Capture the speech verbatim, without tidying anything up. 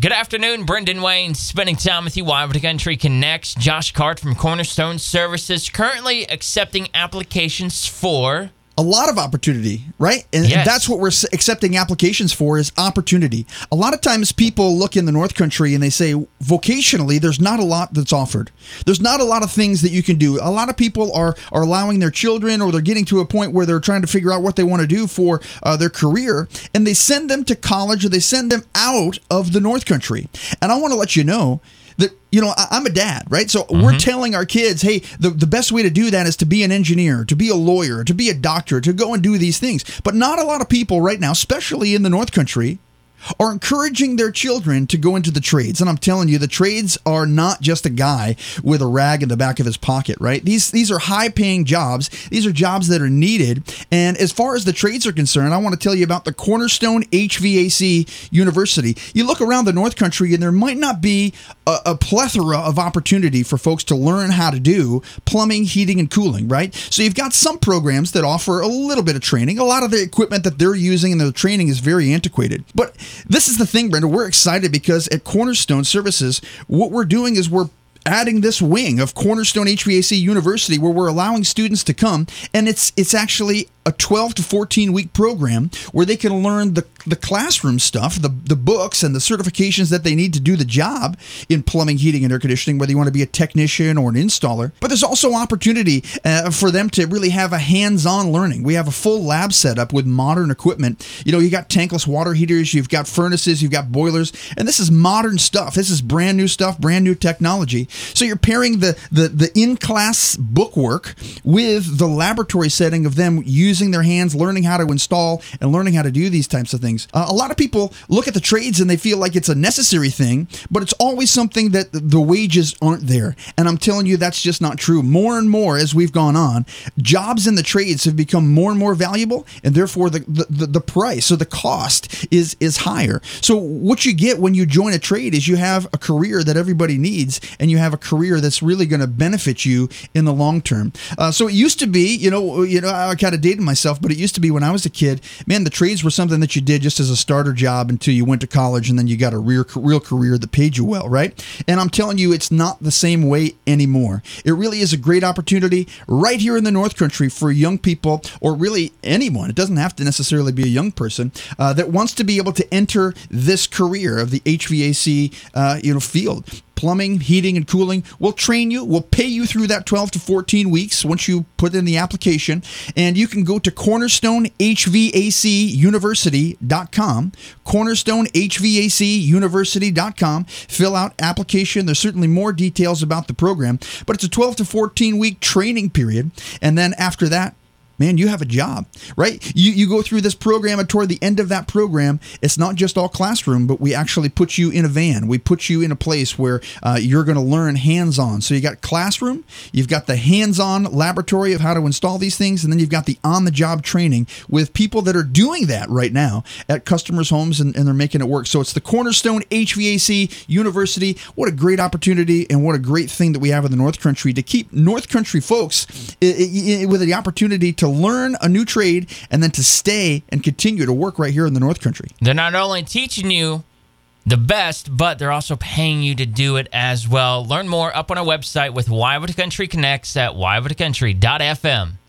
Good afternoon, Brendan Wayne, spending time with you. Why Would a Country Connects. Josh Cart from Cornerstone Services, currently accepting applications for... A lot of opportunity, right? And Yes. that's what we're accepting applications for, is opportunity. A lot of times people look in the North Country and they say, vocationally, there's not a lot that's offered. There's not a lot of things that you can do. A lot of people are, are allowing their children, or they're getting to a point where they're trying to figure out what they want to do for uh, their career, and they send them to college, or they send them out of the North Country. And I want to let you know that, you know, I, I'm a dad, right? So mm-hmm. we're telling our kids, hey, the, the best way to do that is to be an engineer, to be a lawyer, to be a doctor, to go and do these things. But not a lot of people right now, especially in the North Country, are encouraging their children to go into the trades. And I'm telling you, the trades are not just a guy with a rag in the back of his pocket, right? These these are high-paying jobs. These are jobs that are needed. And as far as the trades are concerned, I want to tell you about the Cornerstone H V A C University. You look around the North Country, and there might not be a, a plethora of opportunity for folks to learn how to do plumbing, heating, and cooling, right? So you've got some programs that offer a little bit of training. A lot of the equipment that they're using and the training is very antiquated. But this is the thing, Brenda. We're excited because at Cornerstone Services, what we're doing is we're adding this wing of Cornerstone H V A C University, where we're allowing students to come, and it's it's actually a twelve to fourteen week program where they can learn the, the classroom stuff, the, the books and the certifications that they need to do the job in plumbing, heating, and air conditioning, whether you want to be a technician or an installer. But there's also opportunity uh, for them to really have a hands-on learning. We have a full lab setup with modern equipment. You know, you got tankless water heaters, you've got furnaces, you've got boilers, and this is modern stuff. This is brand new stuff, brand new technology. So you're pairing the, the, the in-class bookwork with the laboratory setting of them using their hands, learning how to install and learning how to do these types of things. Uh, a lot of people look at the trades and they feel like it's a necessary thing, but it's always something that the wages aren't there. And I'm telling you, that's just not true. More and more as we've gone on, jobs in the trades have become more and more valuable, and therefore the, the, the, the price, so the cost is, is higher. So what you get when you join a trade is you have a career that everybody needs, and you have a career that's really going to benefit you in the long term. Uh, so it used to be, you know, you know, I kind of dated myself, but it used to be when I was a kid, man, the trades were something that you did just as a starter job until you went to college, and then you got a real, real career that paid you well, right? And I'm telling you, it's not the same way anymore. It really is a great opportunity right here in the North Country for young people, or really anyone. It doesn't have to necessarily be a young person uh, that wants to be able to enter this career of the H V A C uh, you know, field. Plumbing, heating, and cooling. We'll train you. We'll pay you through that twelve to fourteen weeks once you put in the application. And you can go to cornerstone h v a c university dot com, cornerstone h v a c university dot com. Fill out application. There's certainly more details about the program, but it's a twelve to fourteen week training period. And then after that, man, you have a job, right? You you go through this program, and toward the end of that program, it's not just all classroom, but we actually put you in a van. We put you in a place where uh, you're going to learn hands-on. So you got classroom, you've got the hands-on laboratory of how to install these things, and then you've got the on-the-job training with people that are doing that right now at customers' homes, and, and they're making it work. So it's the Cornerstone H V A C University. What a great opportunity, and what a great thing that we have in the North Country to keep North Country folks I- I- with the opportunity to to learn a new trade, and then to stay and continue to work right here in the North Country. They're not only teaching you the best, but they're also paying you to do it as well. Learn more up on our website with Why Would a Country Connects at why would a country dot f m.